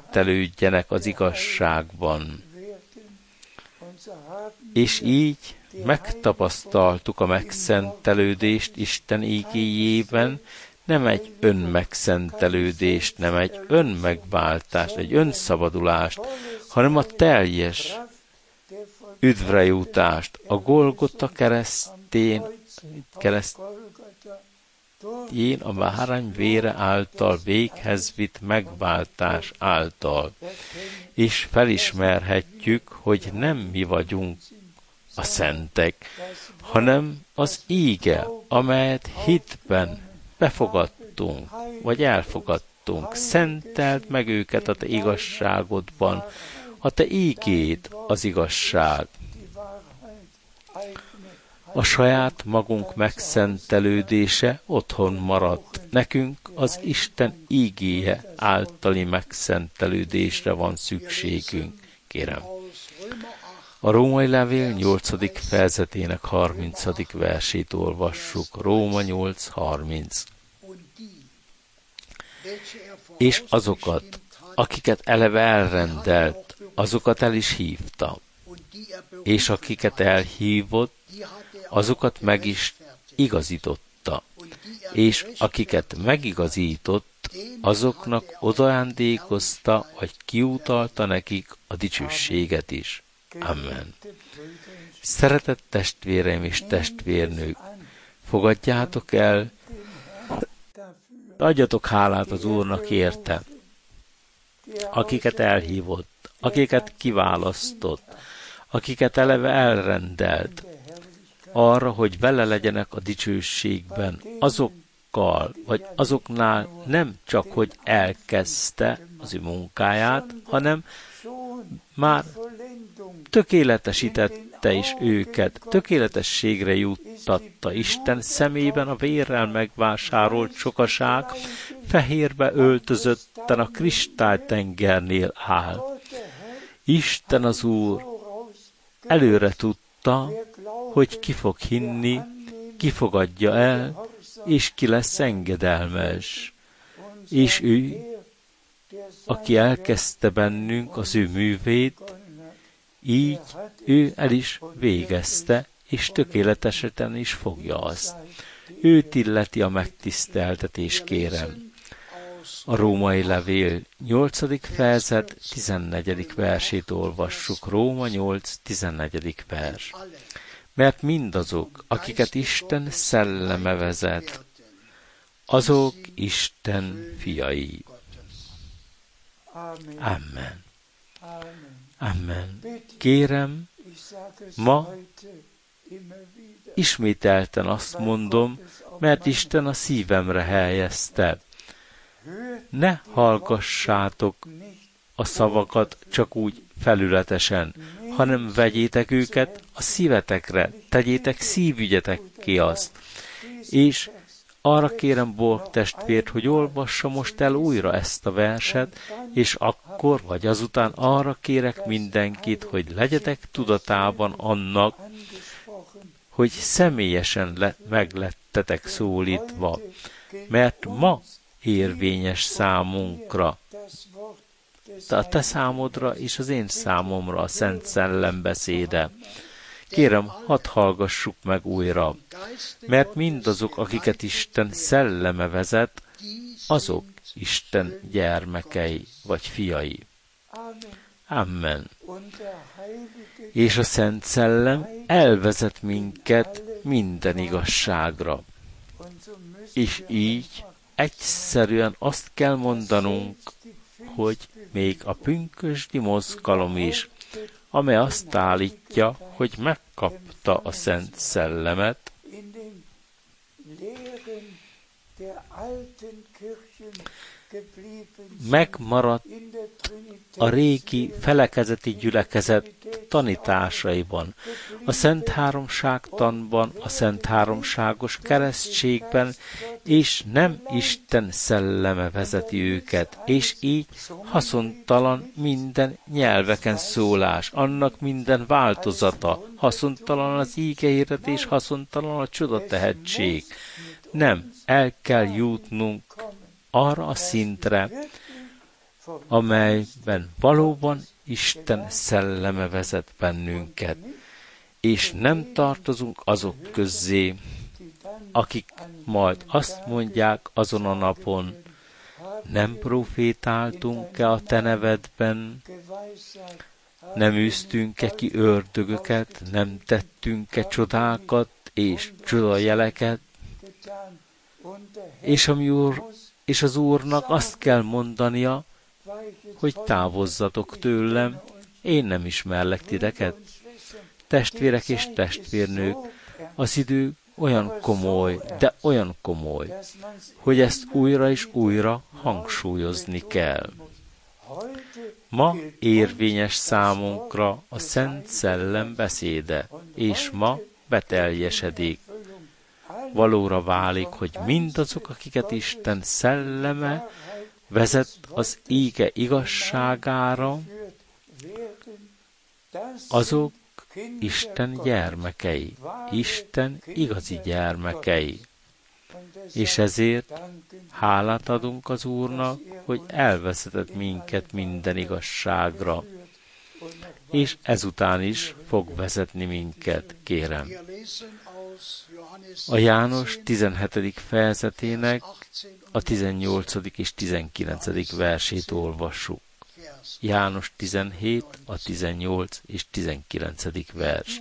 megszentelődjenek az igazságban. És így megtapasztaltuk a megszentelődést Isten igéjében, nem egy önmegszentelődést, nem egy önmegváltást, egy önszabadulást, hanem a teljes üdvrejutást, a Golgota keresztjén, a bárány vére által véghez vitt megváltás által. És felismerhetjük, hogy nem mi vagyunk a szentek, hanem az íge, amelyet hitben befogadtunk, vagy elfogadtunk. Szenteld meg őket a te igazságodban, a te ígéd az igazság. A saját magunk megszentelődése otthon maradt. Nekünk az Isten ígéje általi megszentelődésre van szükségünk. Kérem. A Római levél 8. fejezetének 30. versét olvassuk. Róma 8:30. És azokat, akiket eleve elrendelt, azokat el is hívta. És akiket elhívott, azokat meg is igazította. És akiket megigazított, azoknak odajándékozta, vagy kiutalta nekik a dicsőséget is. Amen. Szeretett testvéreim és testvérnők, fogadjátok el, adjatok hálát az Úrnak érte, akiket elhívott, akiket kiválasztott, akiket eleve elrendelt, arra, hogy vele legyenek a dicsőségben, azokkal, vagy azoknál nem csak, hogy elkezdte az ő munkáját, hanem már tökéletesítette is őket, tökéletességre juttatta Isten szemében a vérrel megvásárolt sokaság, fehérbe öltözötten a kristálytengernél áll. Isten az Úr előre tudta, hogy ki fog hinni, ki fogadja el, és ki lesz engedelmes. És ő, aki elkezdte bennünk az ő művét, így ő el is végezte, és tökéletesen is fogja azt. Őt illeti a megtiszteltetés, kérem. A Római levél 8. fejezet 14. versét olvassuk. Róma 8. 14. vers. Mert mindazok, akiket Isten szelleme vezet, azok Isten fiai. Amen. Amen. Kérem, ma ismételten azt mondom, mert Isten a szívemre helyezte. Ne hallgassátok a szavakat csak úgy felületesen, hanem vegyétek őket a szívetekre, tegyétek szívügyetekké azt. És arra kérem Borg testvért, hogy olvassa most el újra ezt a verset, és akkor vagy azután arra kérek mindenkit, hogy legyetek tudatában annak, hogy személyesen meglettetek szólítva, mert ma érvényes számunkra, a te számodra és az én számomra a Szent Szellem beszéde. Kérem, hadd hallgassuk meg újra, mert mindazok, akiket Isten szelleme vezet, azok Isten gyermekei vagy fiai. Amen. És a Szent Szellem elvezet minket minden igazságra. És így egyszerűen azt kell mondanunk, hogy még a pünkösdi mozgalom is, amely azt állítja, hogy megkapta a Szent Szellemet, megmaradt a régi felekezeti gyülekezet tanításaiban, a Szent Háromságtanban, a Szent Háromságos keresztségben, és nem Isten szelleme vezeti őket, és így haszontalan minden nyelveken szólás, annak minden változata, haszontalan az ígehirdetés, haszontalan a csodatehetség. Nem, el kell jutnunk arra a szintre, amelyben valóban Isten szelleme vezet bennünket. és nem tartozunk azok közzé, akik majd azt mondják azon a napon, nem profétáltunk-e a te nevedben, nem űztünk-e ki ördögöket, nem tettünk-e csodákat és csodajeleket, és az Úrnak azt kell mondania, hogy távozzatok tőlem, én nem ismerlek titeket. Testvérek és testvérnők, az idő olyan komoly, de olyan komoly, hogy ezt újra és újra hangsúlyozni kell. Ma érvényes számunkra a Szent Szellem beszéde, és ma beteljesedik. Valóra válik, hogy mindazok, akiket Isten szelleme vezet az íge igazságára, azok Isten gyermekei, Isten igazi gyermekei. És ezért hálát adunk az Úrnak, hogy elvezetett minket minden igazságra. És ezután is fog vezetni minket, kérem. A János 17. fejezetének a 18. és 19. versét olvassuk. János 17, a 18 és 19. vers.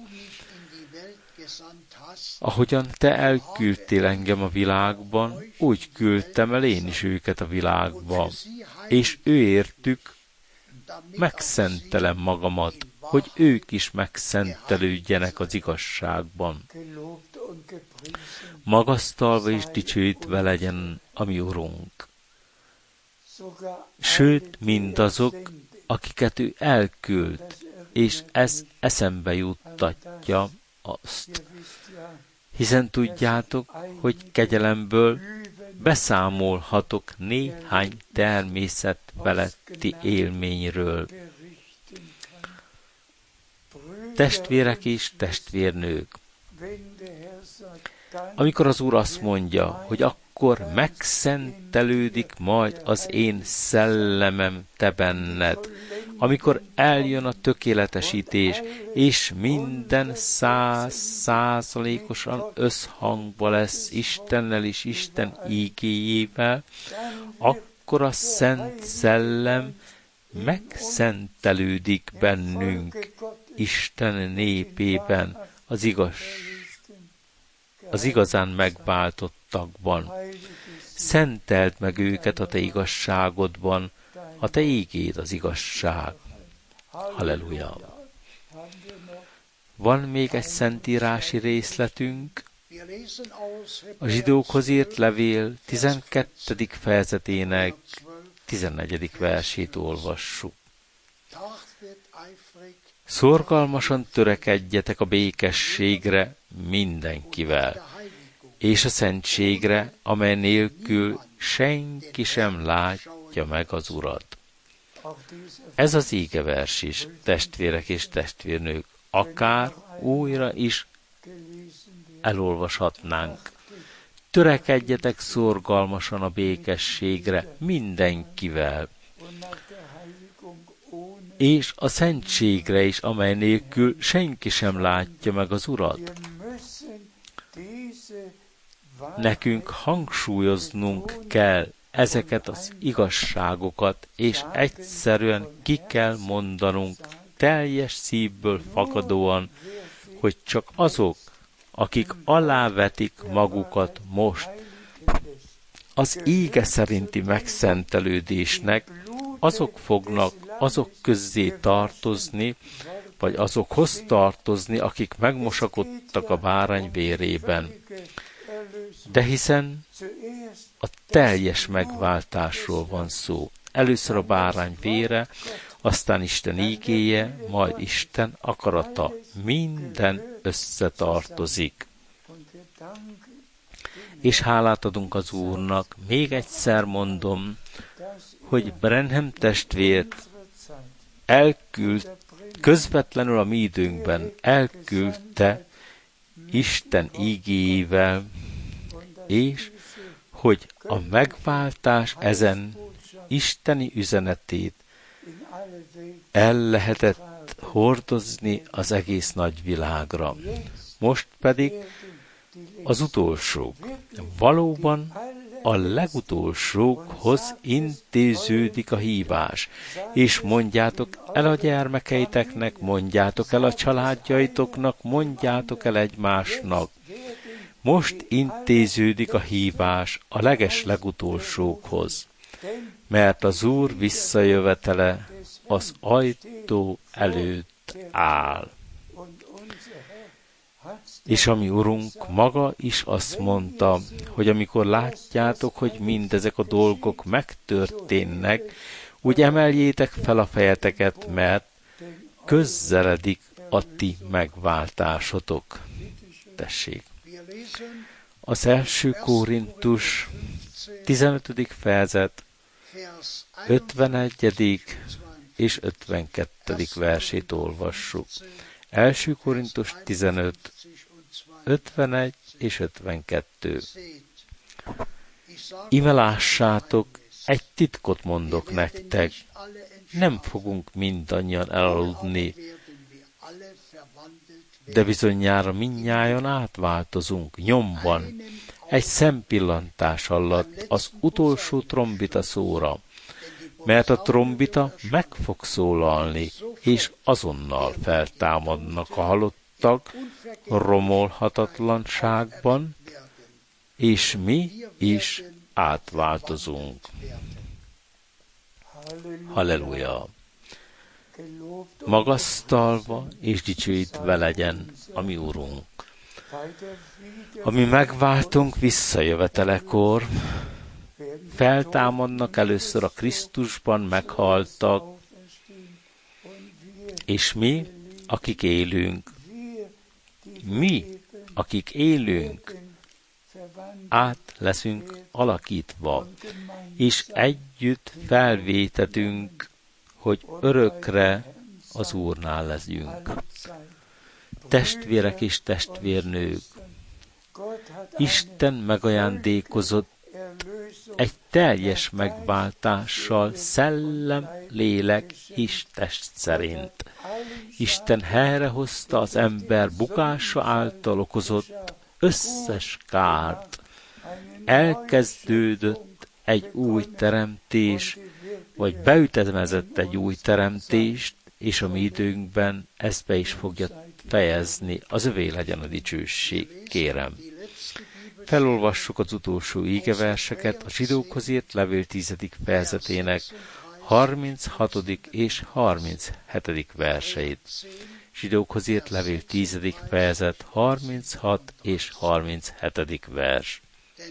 Ahogyan te elküldtél engem a világban, úgy küldtem el én is őket a világba, és őértük megszentelem magamat, hogy ők is megszentelődjenek az igazságban. Magasztalva és dicsőítve legyen a mi Urunk. Sőt, mindazok, akiket ő elküld, és ez eszembe juttatja azt. Hiszen tudjátok, hogy kegyelemből beszámolhatok néhány természet feletti élményről. Testvérek és testvérnők, amikor az Úr azt mondja, hogy akkor megszentelődik majd az én szellemem te benned, amikor eljön a tökéletesítés, és minden 100%-osan összhangba lesz Istennel és Isten ígéjével, akkor a Szent Szellem megszentelődik bennünk, Isten népében, az igazán megváltottakban. Szenteld meg őket a te igazságodban, a te ígéd az igazság. Halleluja! Van még egy szentírási részletünk, a zsidókhoz írt levél 12. fejezetének 14. versét olvassuk. Szorgalmasan törekedjetek a békességre mindenkivel, és a szentségre, amely nélkül senki sem látja meg az Urat. Ez az ígevers is, testvérek és testvérnők, akár újra is elolvashatnánk. Törekedjetek szorgalmasan a békességre mindenkivel, és a szentségre is, amely nélkül senki sem látja meg az Urat. Nekünk hangsúlyoznunk kell ezeket az igazságokat, és egyszerűen ki kell mondanunk teljes szívből fakadóan, hogy csak azok, akik alávetik magukat most az íge szerinti megszentelődésnek, azok fognak azok közzé tartozni, vagy azokhoz tartozni, akik megmosakodtak a bárány vérében. De hiszen a teljes megváltásról van szó. Először a bárány vére, aztán Isten ígéje, majd Isten akarata. Minden összetartozik. És hálát adunk az Úrnak, még egyszer mondom, hogy Branham testvért közvetlenül a mi időnkben elküldte Isten ígéjével, és hogy a megváltás ezen isteni üzenetét el lehetett hordozni az egész nagyvilágra. Most pedig az utolsók. Valóban a legutolsókhoz intéződik a hívás, és mondjátok el a gyermekeiteknek, mondjátok el a családjaitoknak, mondjátok el egymásnak. Most intéződik a hívás a legutolsókhoz, mert az Úr visszajövetele az ajtó előtt áll. És a mi Urunk maga is azt mondta, hogy amikor látjátok, hogy mindezek a dolgok megtörténnek, úgy emeljétek fel a fejeteket, mert közeledik a ti megváltásotok. Tessék. Az 1. Korintus 15. fejezet 51. és 52. versét olvassuk. 1. Korintus 15, 51 és 52. Íme lássátok, egy titkot mondok nektek, nem fogunk mindannyian elaludni, de bizonyára mindnyájan átváltozunk nyomban, egy szempillantás alatt az utolsó trombita szóra, mert a trombita meg fog szólalni, és azonnal feltámadnak a halottak romolhatatlanságban, és mi is átváltozunk. Halleluja! Magasztalva és dicsőítve legyen a mi Urunk. Ami megváltunk visszajövetelekor, feltámadnak először a Krisztusban meghaltak, és mi, akik élünk, át leszünk alakítva, és együtt felvétetünk, hogy örökre az Úrnál legyünk. Testvérek és testvérnők, Isten megajándékozott egy teljes megváltással szellem, lélek és test szerint. Isten helyrehozta az ember bukása által okozott összes kárt. Elkezdődött egy új teremtés, vagy beütemezett egy új teremtést, és a mi időnkben ezt be is fogja fejezni. Az övé legyen a dicsőség, kérem. Felolvassuk az utolsó ígeverseket, a Zsidókhoz írt levél 10. fejezetének 36. és 37. verseit. Zsidókhoz írt levél 10. fejezet 36 és 37. vers.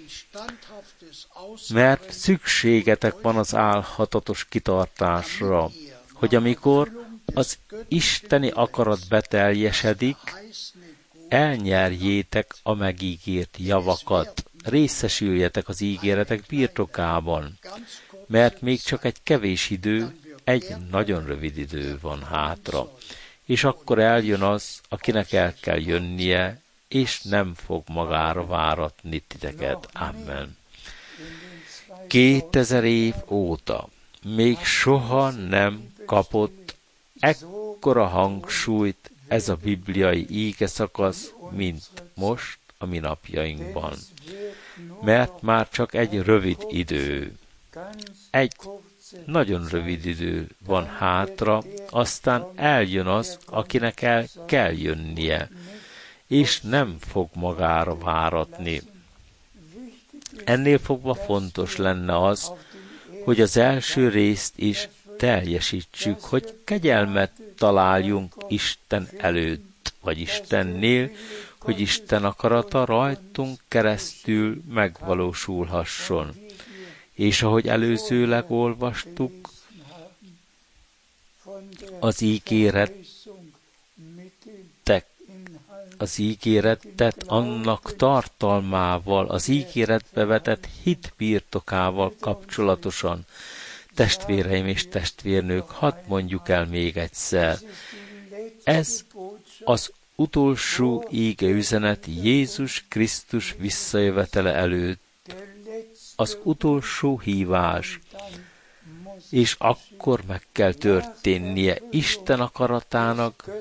Mert szükségetek van az álhatatos kitartásra, hogy amikor az isteni akarat beteljesedik, elnyerjétek a megígért javakat, részesüljetek az ígéretek birtokában, mert még csak egy kevés idő, egy nagyon rövid idő van hátra, és akkor eljön az, akinek el kell jönnie, és nem fog magára váratni titeket. Amen. 2000 év óta még soha nem kapott ekkora hangsúlyt ez a bibliai ígeszakasz, mint most a mi napjainkban. Mert már csak egy rövid idő, egy nagyon rövid idő van hátra, aztán eljön az, akinek el kell jönnie, és nem fog magára váratni. Ennél fogva fontos lenne az, hogy az első részt is teljesítsük, hogy kegyelmet találjunk Isten előtt, vagy Istennél, hogy Isten akarata rajtunk keresztül megvalósulhasson. És ahogy előzőleg olvastuk, az ígéretet annak tartalmával, az ígéretbe vetett hit birtokával kapcsolatosan. Testvéreim és testvérnők, hadd mondjuk el még egyszer. Ez az utolsó ígeüzenet Jézus Krisztus visszajövetele előtt. Az utolsó hívás. és akkor meg kell történnie Isten akaratának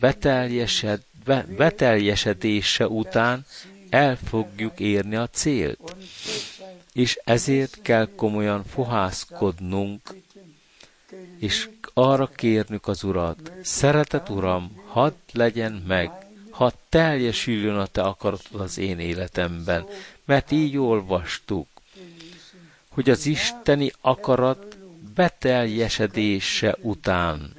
beteljesedése után el fogjuk érni a célt. És ezért kell komolyan fohászkodnunk, és arra kérnünk az Urat, szeretet Uram, hadd legyen meg, hadd teljesüljön a Te akaratod az én életemben, mert így olvastuk, hogy az isteni akarat beteljesedése után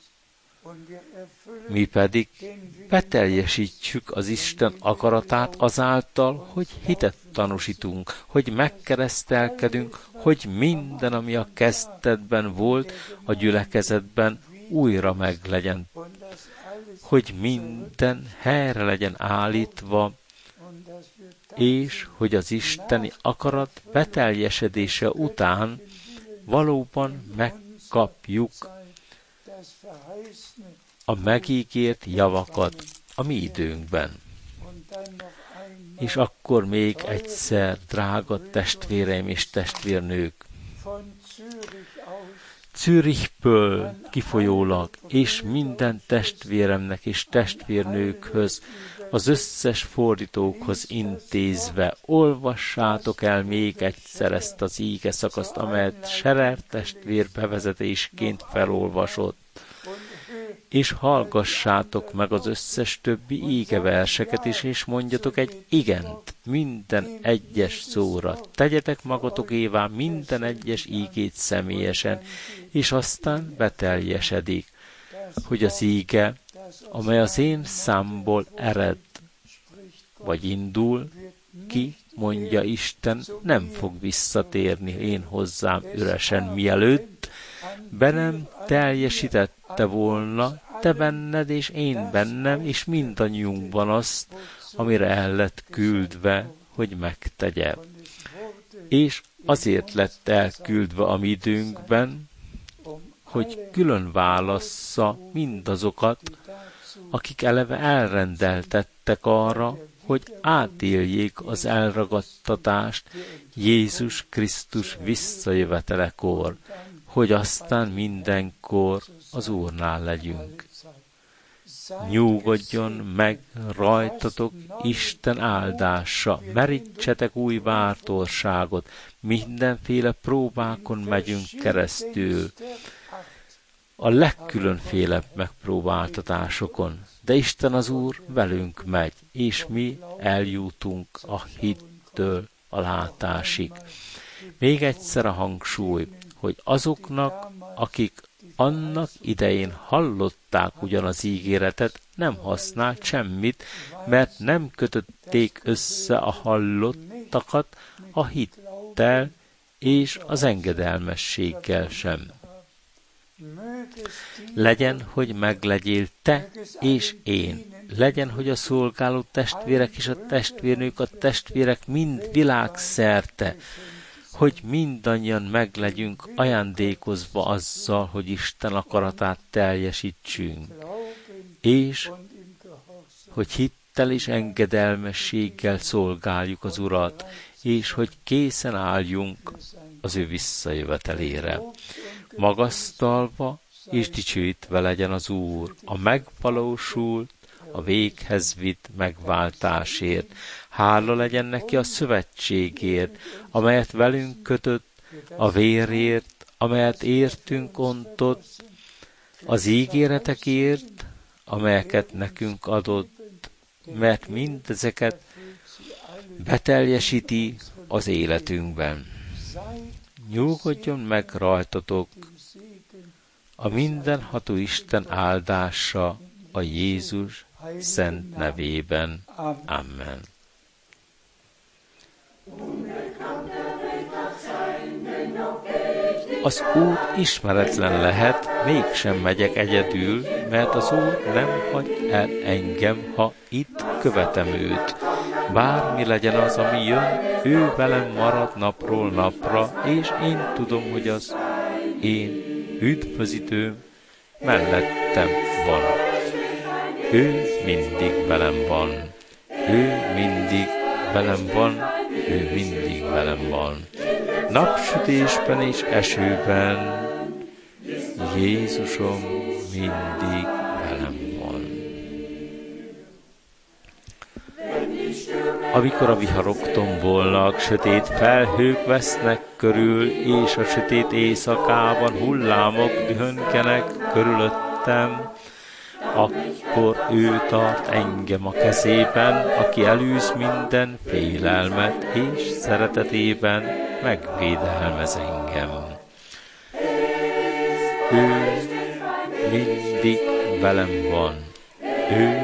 mi pedig beteljesítsük az Isten akaratát azáltal, hogy hitet tanúsítunk, hogy megkeresztelkedünk, hogy minden, ami a kezdetben volt, a gyülekezetben újra meglegyen, hogy minden helyre legyen állítva, és hogy az isteni akarat beteljesedése után valóban megkapjuk a megígért javakat a mi időnkben. És akkor még egyszer, drága testvéreim és testvérnők, Zürichből kifolyólag, és minden testvéremnek és testvérnőkhöz, az összes fordítókhoz intézve, olvassátok el még egyszer ezt az íge szakaszt, amelyet Scherer testvér bevezetésként felolvasott, és hallgassátok meg az összes többi ígeverseket is, és mondjatok egy igent minden egyes szóra. Tegyetek magatokévá minden egyes ígét személyesen, és aztán beteljesedik, hogy az íge, amely az én számból ered, vagy indul ki, mondja Isten, nem fog visszatérni én hozzám üresen, mielőtt be nem teljesítette volna te benned és én bennem, és mindannyiunkban azt, amire el lett küldve, hogy megtegye. És azért lett elküldve a mi időnkben, hogy külön válassza mindazokat, akik eleve elrendeltettek arra, hogy átéljék az elragadtatást Jézus Krisztus visszajövetelekor, hogy aztán mindenkor az Úrnál legyünk. Nyugodjon meg rajtatok Isten áldása, merítsetek új bátorságot, mindenféle próbákon megyünk keresztül, a legkülönfélebb megpróbáltatásokon, de Isten az Úr velünk megy, és mi eljutunk a hittől a látásig. Még egyszer a hangsúly, hogy azoknak, akik annak idején hallották ugyan az ígéretet, nem használt semmit, mert nem kötötték össze a hallottakat a hittel és az engedelmességgel sem. Legyen, hogy meglegyél te és én. Legyen, hogy a szolgáló testvérek és a testvérnők, a testvérek mind világszerte, hogy mindannyian meglegyünk ajándékozva azzal, hogy Isten akaratát teljesítsünk, és hogy hittel és engedelmességgel szolgáljuk az Urat, és hogy készen álljunk az ő visszajövetelére. Magasztalva és dicsőítve legyen az Úr a megvalósult, a véghez vitt megváltásért. Hála legyen neki a szövetségért, amelyet velünk kötött, a vérért, amelyet értünk ontott, az ígéretekért, amelyeket nekünk adott, mert mindezeket beteljesíti az életünkben. Nyugodjon meg rajtatok a mindenható Isten áldása a Jézus szent nevében. Amen. Az út ismeretlen lehet, mégsem megyek egyedül, mert az Úr nem hagy el engem, ha itt követem őt. Bármi legyen az, ami jön, ő velem marad napról napra, és én tudom, hogy az én üdvözítőm mellettem van. Ő mindig velem van. Ő mindig velem van. Ő mindig velem van. Napsütésben és esőben, Jézusom mindig velem van. Amikor a viharok tombolnak, sötét felhők vesznek körül, és a sötét éjszakában hullámok dühönkenek körülöttem, akkor ő tart engem a kezében, aki elűz minden félelmet, és szeretetében megvédelmez engem. Ő mindig velem van. Ő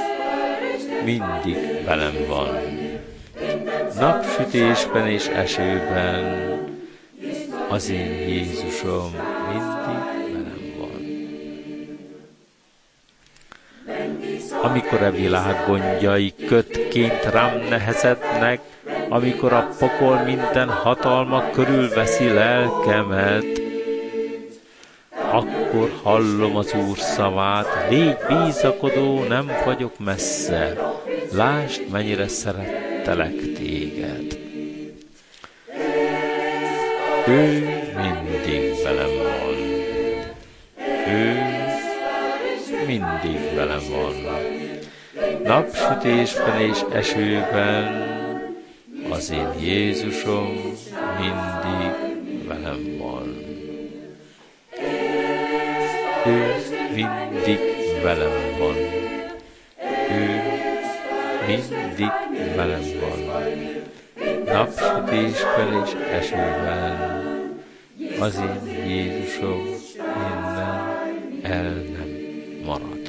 mindig velem van. Napsütésben és esőben az én Jézusom mindig velem van. Amikor a világ gondjai kötként rám nehezednek, amikor a pokol minden hatalma körülveszi lelkemet, akkor hallom az Úr szavát, légy bízakodó, nem vagyok messze, lásd, mennyire szerettelek téged. Ő mindig velem van. Ő mindig velem van. Napsütésben és esőben az én Jézusom mindig velem van. Ő mindig velem van. Ő mindig velem van. Napsütésben és esőben az én Jézusom innen el nem marad.